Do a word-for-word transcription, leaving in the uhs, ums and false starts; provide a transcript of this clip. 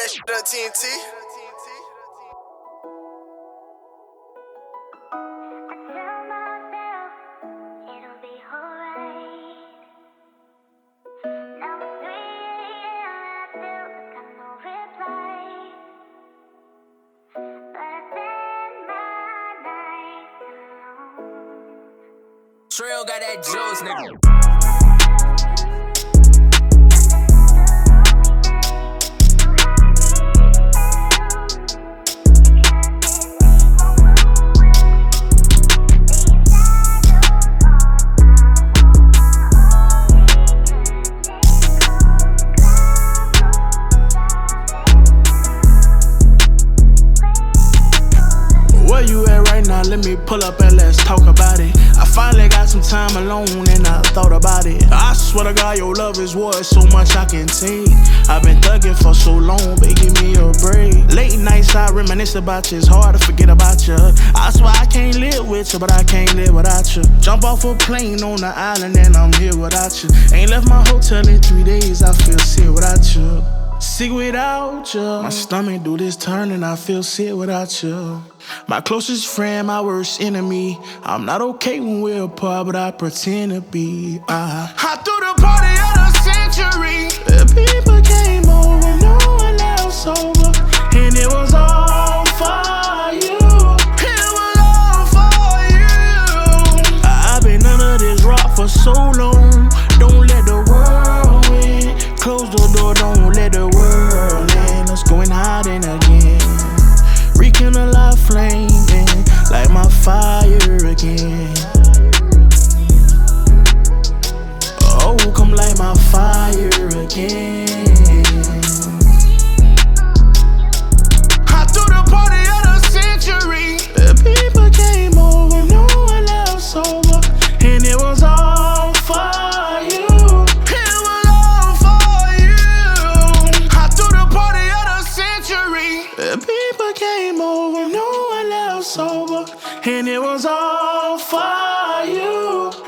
that shit on T N T. Trail got that juice, nigga. Where you at right now? Let me pull up and let's talk about it. I finally got some time alone and I thought about it. I swear to God, your love is worth so much I can take. I've been thugging for so long, baby, give me a break. Late nights I reminisce about you, it's hard to forget about you. I swear I can't live with you, but I can't live without you. Jump off a plane on the island and I'm here without you. Ain't left my hotel in three days, I feel sick without you. Sick without you. My stomach do this turn and I feel sick without you. My closest friend, my worst enemy. I'm not okay when we're apart, but I pretend to be. I, I threw the party of the century. The people came over, no one else over, and it was all for you. It was all for you. I've been under this rock for so long. Don't let the world win. Close the door, don't let the world in. Let's go and hide in again. Rekindle our flame, light my fire again. Oh, come light my fire again. I threw the party of the century. The people came over, no one else over, and it was all for you. It was all for you. I threw the party of the century. The people came over, no one else over, and it was all for you.